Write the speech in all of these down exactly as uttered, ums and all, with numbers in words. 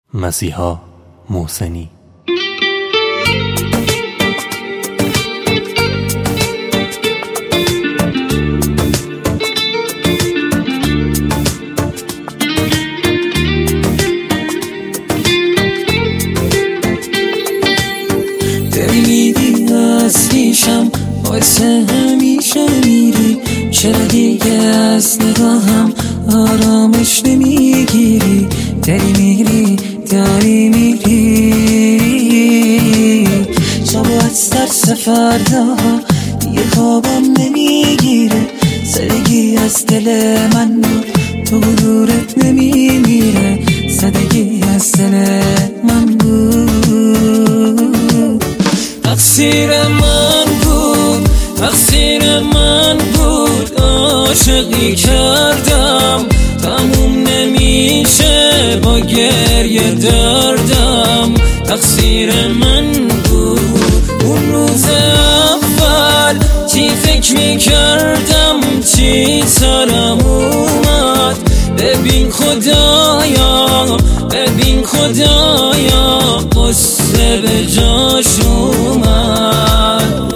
مسیحا محسنی. داری میگی از پیشم باعث همیشه میری، چرا دیگه از نگاهم آرامش نمیگیری؟ داری میری داری میری تو از ترس فردا دیگه خوابم نمیگیره، زدگی از دل من تو غرورت نمیمیره، زدگی از دل من بود. تقصیر من بود تقصیر من بود عاشقی کردم تموم نمیشه با گریه دردم. تقصیر من بود اون روز اول چی فکر میکردم چی سرم اومد. ببین خدایا ببین خدایا قصه به جاش اومد.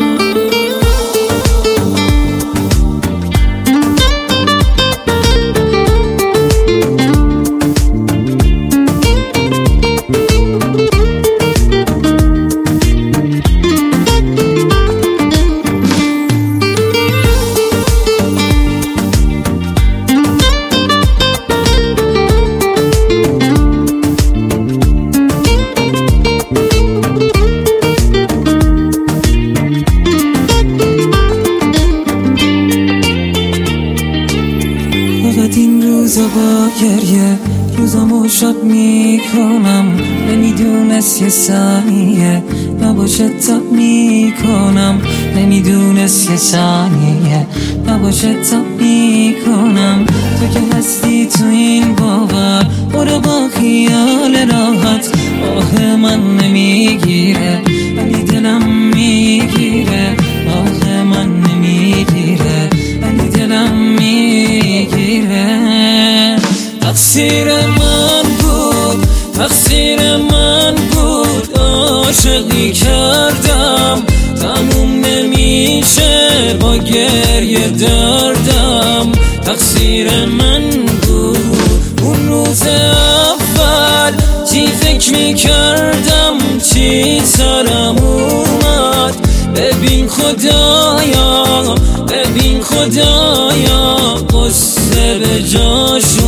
فقط این روزا با گریه روزامو شب میکنم، نمیدونست یه ثانیه نباشه تا میکنم، نمیدونست یه ثانیه نباشه تا میکنم. تو که هستی تو این باور برو با خیال راحت، آه من نمیگیره ولی دلم میگیره، آه من نمیگیره ولی دلم میگیره. تقصیر من بود تقصیر من بود عاشقی کردم تموم نمیشه با گریه دردم. تقصیر من بود اون روز اول چی فکر میکردم چی سرم اومد. ببین خدایا ببین خدایا قصه به جاش